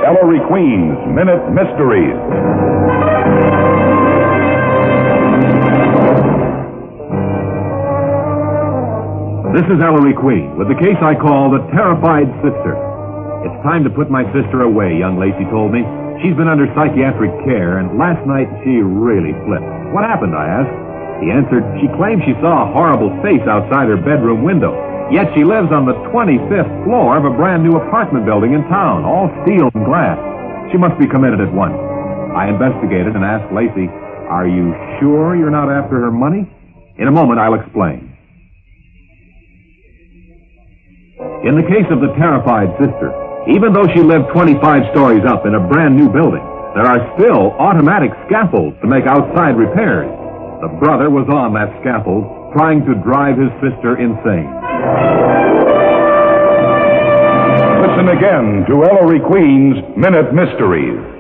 Ellery Queen's Minute Mysteries. This is Ellery Queen with the case I call The Terrified Sister. It's time to put my sister away, young Lacey told me. She's been under psychiatric care, and last night she really flipped. What happened, I asked. He answered, she claimed she saw a horrible face outside her bedroom window. Yet she lives on the 25th floor of a brand new apartment building in town, all steel and glass. She must be committed at once. I investigated and asked Lacey, are you sure you're not after her money? In a moment, I'll explain. In the case of the terrified sister, even though she lived 25 stories up in a brand new building, there are still automatic scaffolds to make outside repairs. The brother was on that scaffold, trying to drive his sister insane. Listen again to Ellery Queen's Minute Mysteries.